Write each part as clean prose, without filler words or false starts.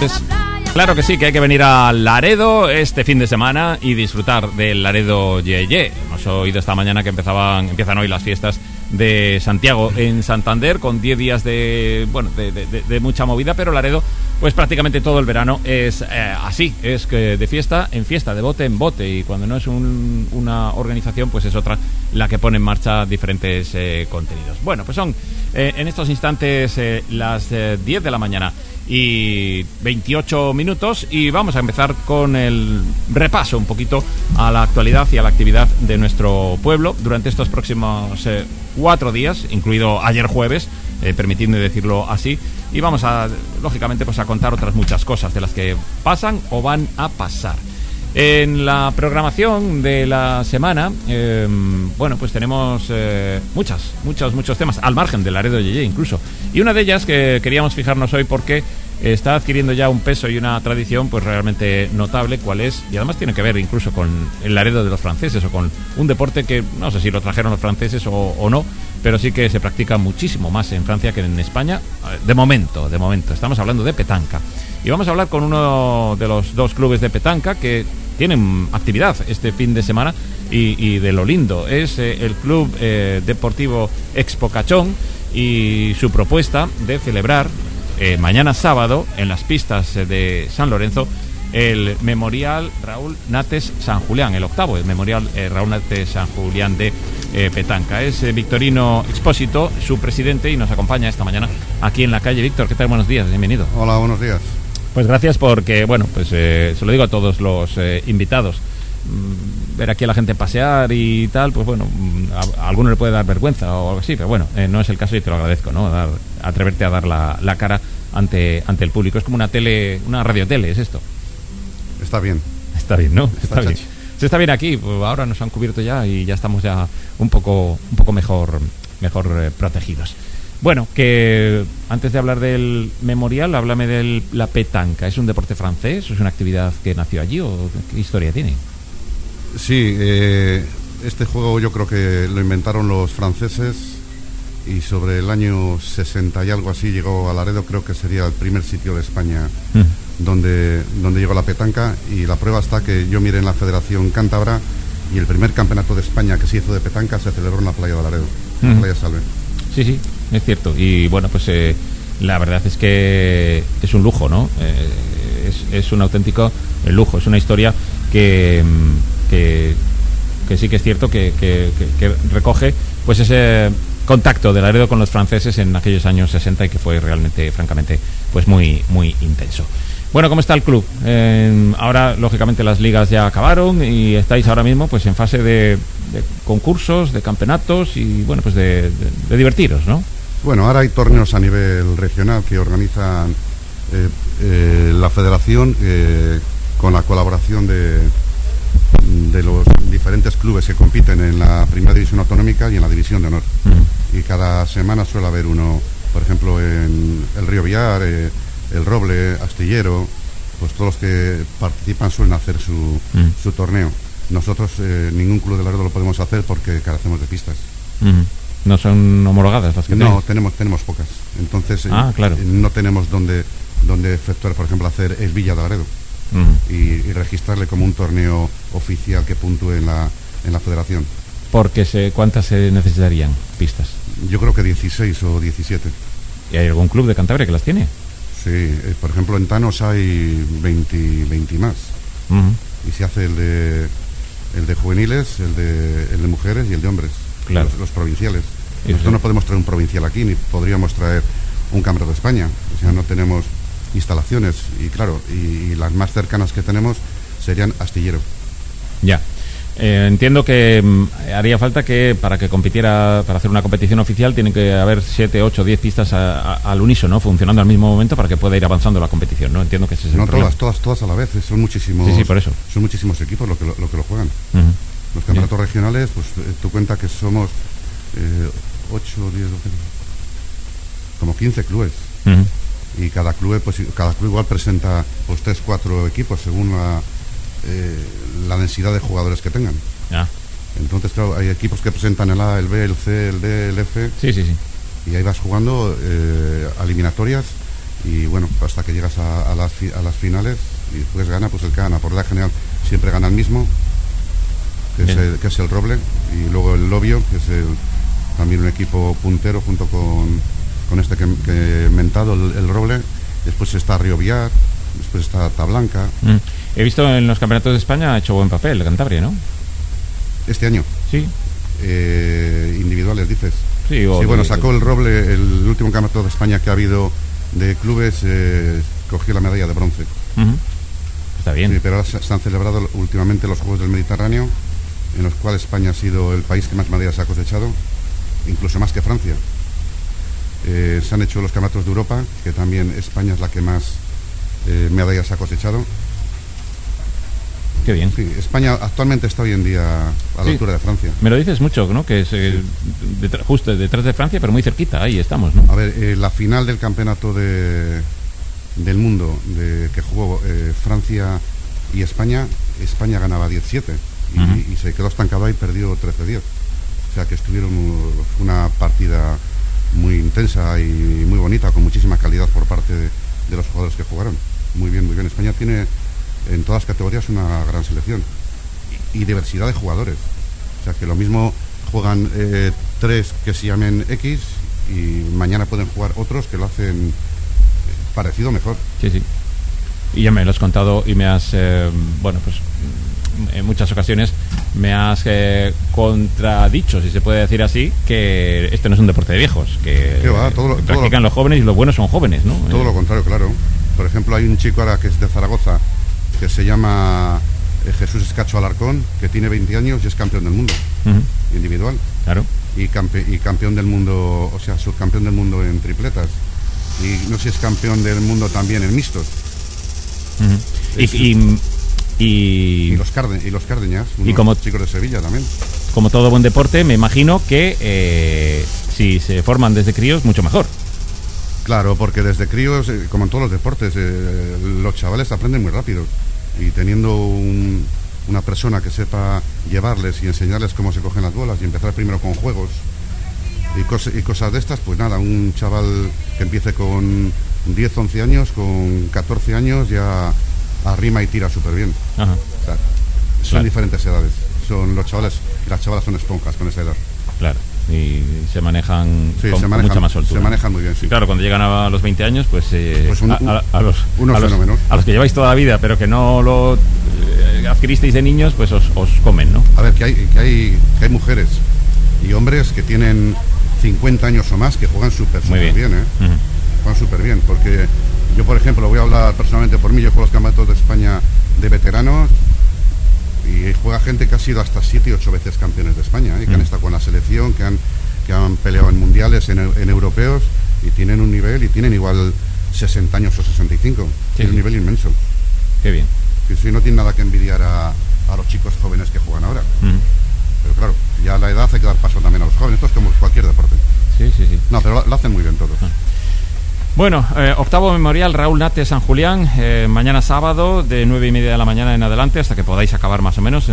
Claro que sí, que hay que venir a Laredo este fin de semana y disfrutar del Laredo Yeye. Hemos oído esta mañana que empiezan hoy las fiestas de Santiago en Santander, con 10 días de mucha movida, pero Laredo, pues prácticamente todo el verano es así, es que de fiesta en fiesta, de bote en bote, y cuando no es una organización, pues es otra la que pone en marcha diferentes contenidos. Bueno, pues son en estos instantes las 10 de la mañana y 28 minutos, y vamos a empezar con el repaso un poquito a la actualidad y a la actividad de nuestro pueblo durante estos próximos 4 días, incluido ayer jueves, permitidme decirlo así, y vamos a, lógicamente, pues a contar otras muchas cosas de las que pasan o van a pasar. En la programación de la semana, pues tenemos muchos temas, al margen del Laredo Yeye incluso. Y una de ellas que queríamos fijarnos hoy porque está adquiriendo ya un peso y una tradición pues realmente notable, cuál es, y además tiene que ver incluso con el Laredo de los franceses, o con un deporte que no sé si lo trajeron los franceses o no, pero sí que se practica muchísimo más en Francia que en España, de momento. Estamos hablando de petanca. Y vamos a hablar con uno de los dos clubes de petanca que tienen actividad este fin de semana, y de lo lindo. Es el Club Deportivo Expo Cachón, y su propuesta de celebrar mañana sábado en las pistas de San Lorenzo el Memorial Raúl Nates San Julián, el octavo, el Memorial Raúl Nates San Julián de petanca. Es Victorino Expósito, su presidente, y nos acompaña esta mañana aquí en la calle. Víctor, ¿qué tal? Buenos días, bienvenido. Hola, buenos días. Pues gracias, porque, se lo digo a todos los invitados, ver aquí a la gente pasear y tal, pues bueno, a alguno le puede dar vergüenza o algo así, pero bueno, no es el caso, y te lo agradezco, ¿no? Atreverte a dar la cara ante el público. Es como una radiotele, es esto. Está bien. Está bien, ¿no? Está bien. Se está bien aquí, pues ahora nos han cubierto ya y ya estamos ya un poco mejor protegidos. Bueno, que antes de hablar del memorial, háblame de la petanca. ¿Es un deporte francés? ¿Es una actividad que nació allí o qué historia tiene? Sí, este juego yo creo que lo inventaron los franceses, y sobre el año 60 y algo así llegó a Laredo. Creo que sería el primer sitio de España donde llegó la petanca, y la prueba está que yo miré en la Federación Cántabra, y el primer campeonato de España que se hizo de petanca se celebró en la playa de Laredo, en la playa Salve. Sí, es cierto. Y bueno, pues la verdad es que es un lujo, ¿no? Es un auténtico lujo, es una historia que sí que es cierto que recoge pues ese contacto de Laredo con los franceses en aquellos años 60, y que fue realmente, francamente, pues muy intenso. Bueno, ¿cómo está el club? Ahora, lógicamente, las ligas ya acabaron y estáis ahora mismo pues en fase de concursos, de campeonatos y, bueno, pues de divertiros, ¿no? Bueno, ahora hay torneos a nivel regional que organizan la federación con la colaboración de los diferentes clubes que compiten en la primera división autonómica y en la división de honor. Y cada semana suele haber uno, por ejemplo, en el Río Villar, el Roble, Astillero, pues todos los que participan suelen hacer su torneo. Nosotros, ningún club de Laredo lo podemos hacer porque carecemos de pistas. ¿No son homologadas las que no tenemos pocas. Entonces, claro, no tenemos donde efectuar, por ejemplo, hacer el Villa de Laredo y registrarle como un torneo oficial que puntúe en la federación. Porque ¿cuántas se necesitarían pistas? Yo creo que 16 o 17. ¿Y hay algún club de Cantabria que las tiene? Sí, por ejemplo en Tanos hay 20 más. Y se hace el de juveniles, el de mujeres y el de hombres. Claro. Los provinciales. Nosotros no podemos traer un provincial aquí, ni podríamos traer un campeonato de España. O sea, no tenemos instalaciones, y claro, y las más cercanas que tenemos serían Astillero. Ya. Entiendo que haría falta que para hacer una competición oficial tienen que haber 7, 8, 10 pistas al unísono, funcionando al mismo momento, para que pueda ir avanzando la competición, ¿no? Entiendo que ese es el problema. Todas a la vez, son muchísimos. Sí, por eso. Son muchísimos equipos lo que lo juegan. Los campeonatos regionales, pues tú cuenta que somos 8, 10, 12, como 15 clubes. Y cada club igual presenta pues 3, 4 equipos según la densidad de jugadores que tengan. Entonces, claro, hay equipos que presentan el A, el B, el C, el D, el F. Sí. Y ahí vas jugando eliminatorias y bueno, hasta que llegas a las finales y pues gana pues el que gana. Por la general siempre gana el mismo, que es el Roble, y luego el Lobio, que es también un equipo puntero junto con este que he mentado, el Roble. Después está Río Villar, después está Tablanca. He visto en los campeonatos de España ha hecho buen papel el Cantabria, ¿no? Este año. Sí. Individuales, dices. Sí, bueno, sacó el Roble, el último campeonato de España que ha habido de clubes, cogió la medalla de bronce. Está bien. Sí, pero ahora se han celebrado últimamente los Juegos del Mediterráneo, en los cuales España ha sido el país que más medallas ha cosechado, incluso más que Francia. Se han hecho los campeonatos de Europa, que también España es la que más medallas ha cosechado. Qué bien. Sí, España actualmente está hoy en día a la altura de Francia. Me lo dices mucho, ¿no? Que es justo detrás de Francia, pero muy cerquita, ahí estamos, ¿no? A ver, la final del campeonato del mundo que jugó Francia y España ganaba 10-7 y se quedó estancado ahí, perdió 13-10. O sea que estuvieron una partida muy intensa y muy bonita, con muchísima calidad por parte de los jugadores que jugaron. Muy bien, muy bien. España tiene en todas las categorías una gran selección y diversidad de jugadores. O sea que lo mismo juegan 3 que se llamen X y mañana pueden jugar otros que lo hacen parecido mejor. Sí. Y ya me lo has contado y me has, pues en muchas ocasiones me has contradicho, si se puede decir así, que este no es un deporte de viejos, que practican los jóvenes y los buenos son jóvenes, ¿no? Todo lo contrario, claro. Por ejemplo, hay un chico ahora que es de Zaragoza, que se llama Jesús Escacho Alarcón, que tiene 20 años y es campeón del mundo individual. Claro. Y campeón del mundo, o sea, subcampeón del mundo en tripletas. Y no sé si es campeón del mundo también en mixtos. Y los Cárdeñas, unos chicos de Sevilla también. Como todo buen deporte, me imagino que si se forman desde críos, mucho mejor. Claro, porque desde críos, como en todos los deportes, los chavales aprenden muy rápido. Y teniendo una persona que sepa llevarles y enseñarles cómo se cogen las bolas y empezar primero con juegos y cosas de estas, pues nada, un chaval que empiece con 10, 11 años, con 14 años ya arrima y tira súper bien. O sea, son diferentes edades. Los chavales y las chavalas son esponjas con esa edad. Claro. Y se manejan mucha más soltura. Se manejan muy bien, sí. Y claro, cuando llegan a los 20 años, pues unos fenómenos. A los que lleváis toda la vida, pero que no lo adquiristeis de niños, pues os comen, ¿no? A ver, que hay mujeres y hombres que tienen 50 años o más que juegan súper bien, ¿eh? Juegan súper bien, porque yo, por ejemplo, voy a hablar personalmente por mí. Yo juego los campeonatos de España de veteranos y juega gente que ha sido hasta 7 y 8 veces campeones de España, que han estado con la selección, que han peleado en mundiales, en europeos, y tienen un nivel, y tienen igual 60 años o 65. Tienen un nivel inmenso. Qué bien. Sí, no tiene nada que envidiar a los chicos jóvenes que juegan ahora. Pero claro, ya la edad hace que dar paso también a los jóvenes. Esto es como cualquier deporte. Sí. No, pero lo hacen muy bien todos. Bueno, octavo memorial Raúl Nate San Julián, mañana sábado de 9:30 de la mañana en adelante, hasta que podáis acabar más o menos,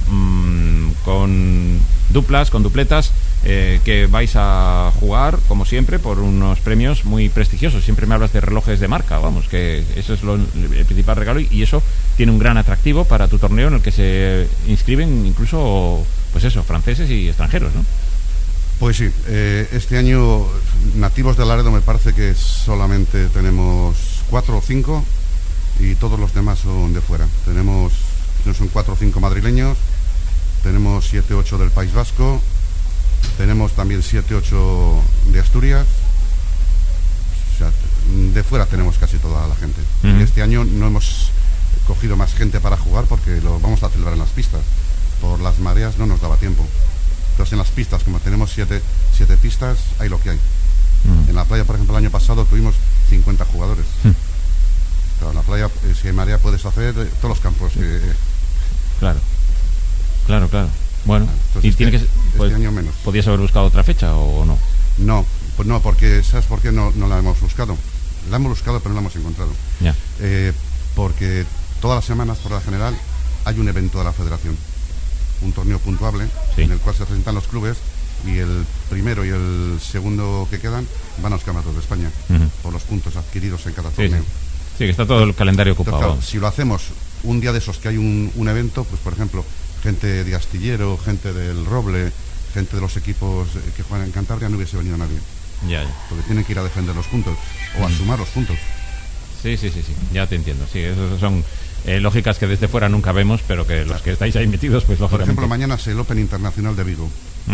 con dupletas, que vais a jugar, como siempre, por unos premios muy prestigiosos. Siempre me hablas de relojes de marca, vamos, que eso es el principal regalo, y eso tiene un gran atractivo para tu torneo, en el que se inscriben incluso, pues eso, franceses y extranjeros, ¿no? Pues sí, este año nativos de Laredo me parece que solamente tenemos 4 o 5 y todos los demás son de fuera. Son 4 o 5 madrileños, tenemos 7 o 8 del País Vasco, tenemos también 7 o 8 de Asturias. O sea, de fuera tenemos casi toda la gente. Y este año no hemos cogido más gente para jugar porque lo vamos a celebrar en las pistas. Por las mareas no nos daba tiempo. Entonces en las pistas, como tenemos 7 pistas, hay lo que hay. En la playa, por ejemplo, el año pasado tuvimos 50 jugadores. Claro, en la playa, si hay marea, puedes hacer todos los campos. Claro. Bueno, entonces, y este año menos. ¿Podías haber buscado otra fecha o no? No, pues no, porque ¿sabes por qué no la hemos buscado? La hemos buscado, pero no la hemos encontrado. Ya. Porque todas las semanas, por la general, hay un evento de la federación. Un torneo puntuable, en el cual se presentan los clubes y el primero y el segundo que quedan van a los campeonatos de España por los puntos adquiridos en cada torneo. Sí, que está todo el calendario ocupado. Entonces, claro, si lo hacemos un día de esos que hay un evento, pues por ejemplo, gente de Astillero, gente del Roble, gente de los equipos que juegan en Cantabria, no hubiese venido nadie. Ya. Porque tienen que ir a defender los puntos o a sumar los puntos. Sí, ya te entiendo. Sí, esas son lógicas que desde fuera nunca vemos, pero que los que estáis ahí metidos, pues lógicamente. Por ejemplo, mañana es el Open Internacional de Vigo,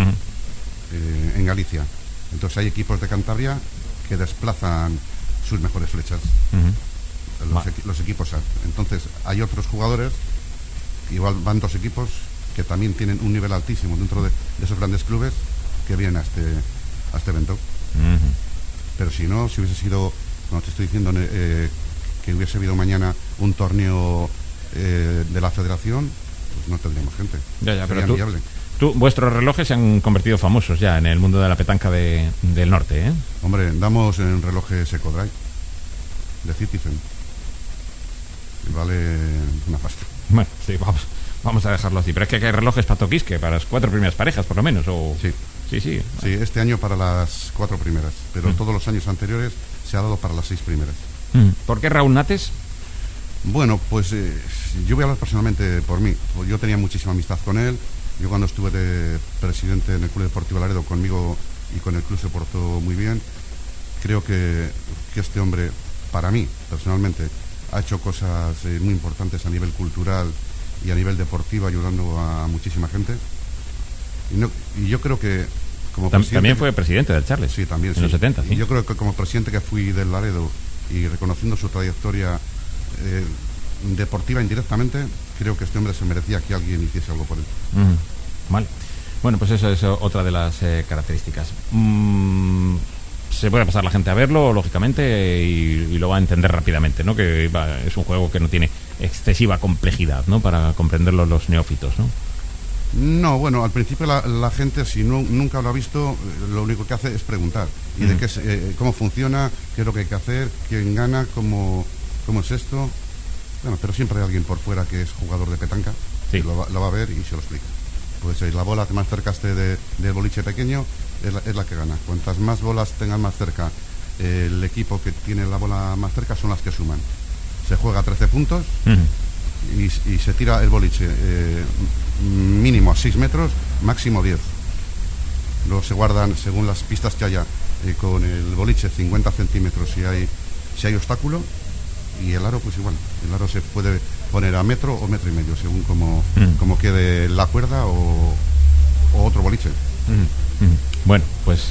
en Galicia. Entonces hay equipos de Cantabria que desplazan sus mejores flechas, los equipos A. Entonces hay otros jugadores, igual van dos equipos que también tienen un nivel altísimo dentro de esos grandes clubes, que vienen a este evento. Pero si no, si hubiese sido, como te estoy diciendo, que hubiese habido mañana un torneo de la federación, pues no tendríamos gente. Ya, pero vuestros relojes se han convertido famosos ya en el mundo de la petanca del norte, ¿eh? Hombre, damos en relojes Ecodrive de Citizen. Vale una pasta. Bueno, sí, vamos a dejarlo así. Pero es que hay relojes para Toquisque, para las 4 primeras parejas, por lo menos. O... Sí. Sí, este año para las 4 primeras, pero todos los años anteriores se ha dado para las 6 primeras. ¿Por qué Raúl Nates? Bueno, pues yo voy a hablar personalmente por mí. Yo tenía muchísima amistad con él. Yo cuando estuve de presidente en el Club Deportivo Laredo, conmigo y con el club se portó muy bien. Creo que este hombre, para mí, personalmente, ha hecho cosas muy importantes a nivel cultural y a nivel deportivo, ayudando a muchísima gente. Y yo creo que como presidente... También fue presidente del Charles. Sí, también. En los 70, ¿sí? Y yo creo que como presidente que fui del Laredo y reconociendo su trayectoria deportiva indirectamente, creo que este hombre se merecía que alguien hiciese algo por él. Vale. Bueno, pues eso es otra de las características. Se puede pasar la gente a verlo, lógicamente, y lo va a entender rápidamente, ¿no? Que es un juego que no tiene excesiva complejidad, ¿no? Para comprenderlo los neófitos, ¿no? No, bueno, al principio la gente, si nunca lo ha visto, lo único que hace es preguntar. Y de qué cómo funciona, qué es lo que hay que hacer, quién gana, cómo es esto. Bueno, pero siempre hay alguien por fuera que es jugador de petanca, que lo va a ver y se lo explica. Pues la bola que más cerca esté del boliche pequeño es la que gana. Cuantas más bolas tengan más cerca el equipo que tiene la bola más cerca, son las que suman. Se juega 13 puntos y se tira el boliche mínimo a 6 metros, máximo 10. Luego se guardan, según las pistas que haya, con el boliche 50 centímetros si hay obstáculo, y el aro pues igual. El aro se puede poner a metro o metro y medio, según como quede la cuerda o otro boliche. Bueno, pues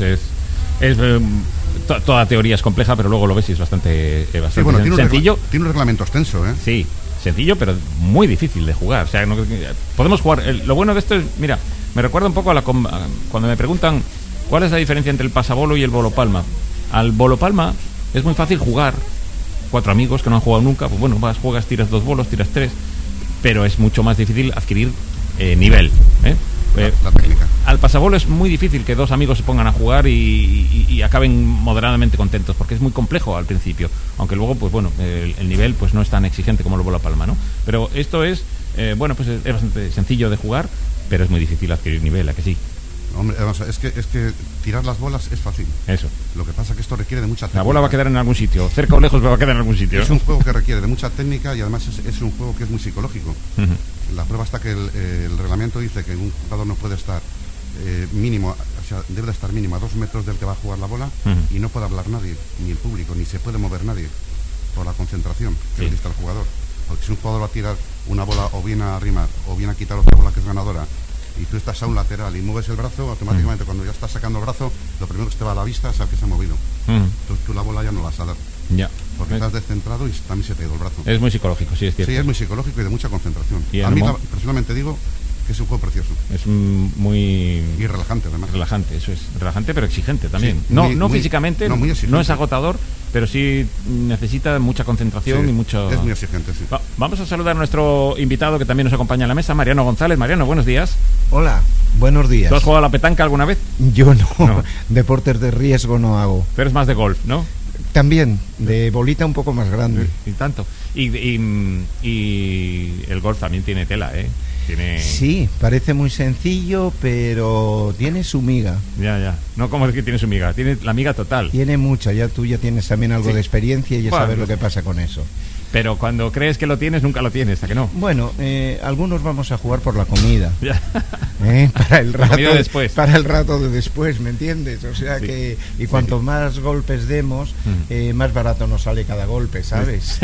toda teoría es compleja, pero luego lo ves y es bastante sí, bueno, sencillo. Tiene un reglamento extenso, ¿eh? Sí, sencillo, pero muy difícil de jugar. O sea, podemos jugar. Lo bueno de esto es, mira, me recuerda un poco a cuando me preguntan cuál es la diferencia entre el pasabolo y el bolo palma. Al bolo palma es muy fácil jugar. 4 amigos que no han jugado nunca, pues bueno, juegas, tiras 2 bolos, tiras 3, pero es mucho más difícil adquirir nivel, ¿eh? La técnica. Al pasabolo es muy difícil que 2 amigos se pongan a jugar y acaben moderadamente contentos, porque es muy complejo al principio, aunque luego, pues bueno, el nivel pues no es tan exigente como el bola palma, ¿no? Pero esto es, bueno, pues es bastante sencillo de jugar, pero es muy difícil adquirir nivel, ¿a que sí? Hombre, es que tirar las bolas es fácil. Eso. Lo que pasa es que esto requiere de mucha técnica. La bola va a quedar en algún sitio, cerca o lejos, pero va a quedar en algún sitio. Es un juego que requiere de mucha técnica y además es un juego que es muy psicológico. La prueba está que el reglamento dice que un jugador no puede estar mínimo, o sea, debe de estar mínimo a 2 metros del que va a jugar la bola y no puede hablar nadie, ni el público, ni se puede mover nadie por la concentración que necesita el jugador. Porque si un jugador va a tirar una bola o bien a arrimar o bien a quitar otra bola que es ganadora, y tú estás a un lateral y mueves el brazo, automáticamente cuando ya estás sacando el brazo, lo primero que te va a la vista es al que se ha movido. Tú la bola ya no la vas a dar. Ya. Porque estás descentrado y también se te ha ido el brazo. Es muy psicológico, sí, es cierto. Sí, es muy psicológico y de mucha concentración. Y a mí personalmente digo que es un juego precioso. Es muy... Y relajante, además. Relajante, eso es. Relajante, pero exigente también. Sí, no físicamente, no es agotador, pero sí necesita mucha concentración y mucho... Es muy exigente, sí. Vamos a saludar a nuestro invitado que también nos acompaña en la mesa, Mariano González. Mariano, buenos días. Hola, buenos días. ¿Tú has jugado a la petanca alguna vez? Yo no. Deportes de riesgo no hago. Pero es más de golf, ¿no? También, de bolita un poco más grande. Y tanto. Y el golf también tiene tela, ¿eh? Tiene... Sí, parece muy sencillo, pero tiene su miga. Ya. No como es que tiene su miga, tiene la miga total. Tiene mucha, ya tú ya tienes también algo de experiencia y ya sabes lo que pasa con eso. Pero cuando crees que lo tienes, nunca lo tienes, ¿a que no? Bueno, algunos vamos a jugar por la comida. Ya. Para el rato, comida después. Para el rato de después, ¿me entiendes? O sea que... Y cuanto más golpes demos, más barato nos sale cada golpe, ¿sabes?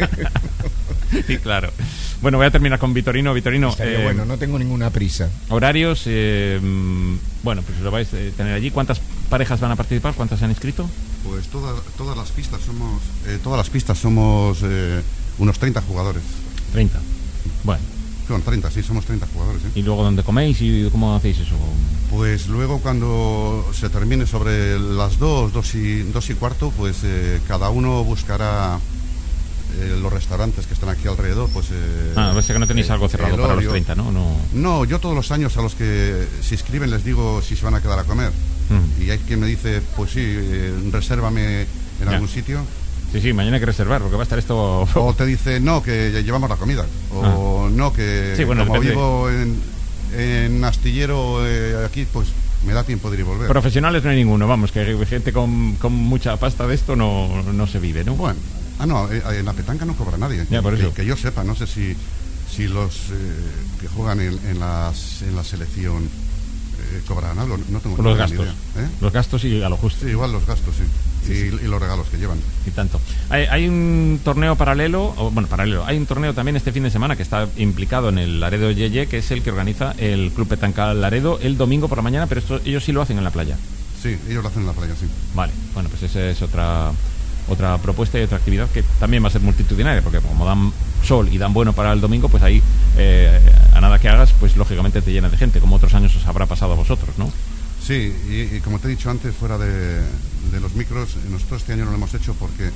Sí, claro. Bueno, voy a terminar con Vitorino. Vitorino, bueno, no tengo ninguna prisa. Horarios, bueno, pues lo vais a tener allí. ¿Cuántas parejas van a participar? ¿Cuántas se han inscrito? Pues todas las pistas somos unos 30 jugadores. 30. Bueno. Son 30, sí, somos 30 jugadores. ¿Y luego dónde coméis y cómo hacéis eso? Pues luego cuando se termine sobre las 2 y cuarto, pues cada uno buscará los restaurantes que están aquí alrededor, pues... parece que no tenéis algo cerrado para los 30, ¿no? No, yo todos los años a los que se inscriben les digo si se van a quedar a comer. Y hay quien me dice, pues sí, resérvame en algún sitio. Sí, mañana hay que reservar, porque va a estar esto... O te dice, no, que llevamos la comida. O no, que como depende. Vivo en Astillero aquí, pues me da tiempo de ir y volver. Profesionales no hay ninguno, vamos, que gente con mucha pasta de esto no se vive, ¿no? Bueno, no, en la petanca no cobra nadie. Ya, por eso. Que yo sepa, no sé si los que juegan en la selección cobrarán algo, no tengo ni idea. Los gastos y a lo justo. Sí, igual los gastos, sí. Y los regalos que llevan. Y tanto. Hay un torneo paralelo, hay un torneo también este fin de semana que está implicado en el Laredo Yeye, que es el que organiza el Club Petanca Laredo el domingo por la mañana, pero ellos sí lo hacen en la playa. Sí, ellos lo hacen en la playa, sí. Vale, bueno, pues esa es otra propuesta y otra actividad que también va a ser multitudinaria, porque como dan sol y dan bueno para el domingo, pues ahí a nada que hagas, pues lógicamente te llena de gente, como otros años os habrá pasado a vosotros, ¿no? Sí, y como te he dicho antes, fuera de los micros, nosotros este año no lo hemos hecho porque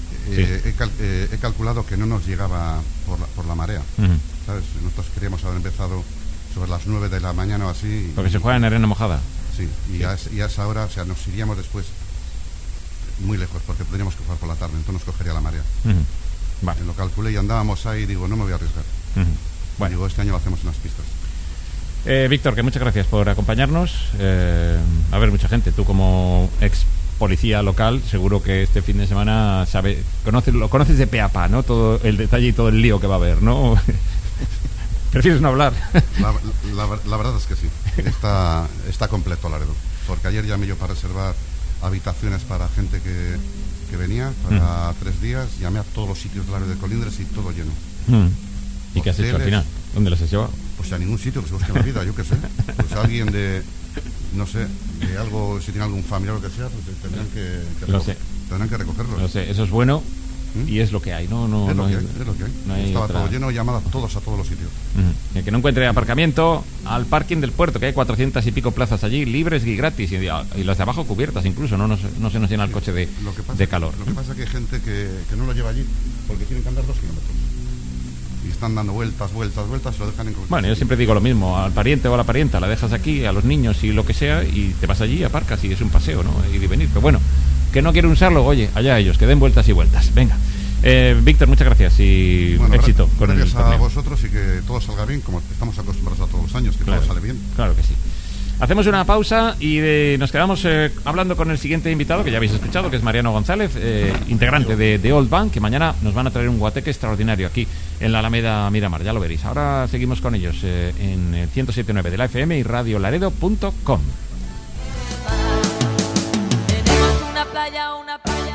he calculado que no nos llegaba por la marea, ¿sabes? Nosotros queríamos haber empezado sobre las 9 de la mañana o así. Porque se juega en arena mojada. Sí, y a esa hora, o sea, nos iríamos después muy lejos, porque tendríamos que jugar por la tarde, entonces nos cogería la marea. Vale. Lo calculé y andábamos ahí y digo, no me voy a arriesgar. Bueno. Digo, este año lo hacemos en las pistas. Víctor, que muchas gracias por acompañarnos. A ver, mucha gente, tú como ex policía local, seguro que este fin de semana lo conoces de pe a pa, ¿no? Todo el detalle y todo el lío que va a haber, ¿no? ¿Prefieres no hablar? La verdad es que sí, está completo Laredo, porque ayer llamé yo para reservar habitaciones para gente que venía para 3 días, llamé a todos los sitios del área de Colindres y todo lleno. ¿Y qué has hecho al final? ¿Dónde las has llevado? Pues a ningún sitio, que se busque la vida, yo qué sé. Pues alguien no sé, de algo, si tiene algún familiar o lo que sea, pues tendrán que recogerlo. Lo sé, eso es bueno y es lo que hay, ¿no? Es lo que hay. Estaba todo lleno, llamadas a todos los sitios. El que no encuentre aparcamiento, al parking del puerto, que hay 400 y pico plazas allí, libres y gratis, y las de abajo cubiertas incluso, no se nos llena el coche de calor. Lo que pasa es que hay gente que no lo lleva allí porque tienen que andar 2 kilómetros. Y están dando vueltas, lo dejan en... Bueno, yo siempre digo lo mismo, al pariente o a la parienta, la dejas aquí, a los niños y lo que sea, y te vas allí, aparcas y es un paseo, ¿no? Ir y venir. Pero bueno, que no quieren usarlo, oye, allá ellos, que den vueltas y vueltas. Venga. Víctor, muchas gracias y éxito con el torneo. Gracias a vosotros y que todo salga bien, como estamos acostumbrados a todos los años, que todo sale bien. Claro que sí. Hacemos una pausa y nos quedamos hablando con el siguiente invitado, que ya habéis escuchado, que es Mariano González, integrante de Old Bank, que mañana nos van a traer un guateque extraordinario aquí en la Alameda Miramar, ya lo veréis. Ahora seguimos con ellos en el 107.9 de la FM y radiolaredo.com. Tenemos una playa